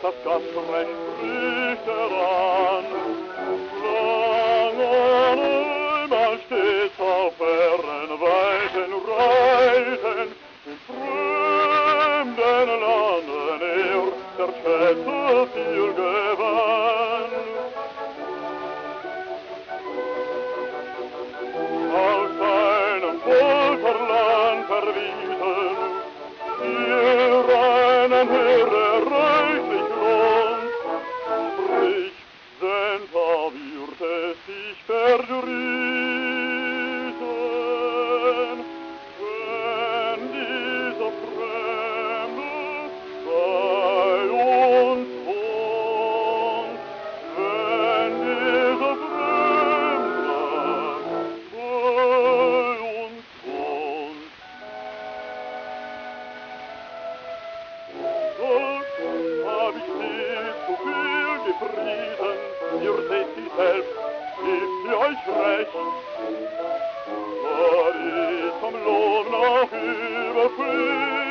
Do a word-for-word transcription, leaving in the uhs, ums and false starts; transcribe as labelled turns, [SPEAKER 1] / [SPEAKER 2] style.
[SPEAKER 1] das Gastrecht bricht heran. Lange mal stets auf fernen Weiten reiten, in fremden Landen er der Schätze viel gewann. Aus seinem Völkerland verwiesen, hier einen Heere reichlich lohnt, sprich, denn da wird es sich verdrießen, wenn dieser Fremde bei uns wohnt, wenn dieser Fremde bei uns wohnt. Doch hab ich nicht zu viel gepriesen, ihr seht sie selbst, ist für euch recht. War ich vom Lohn noch überfließt,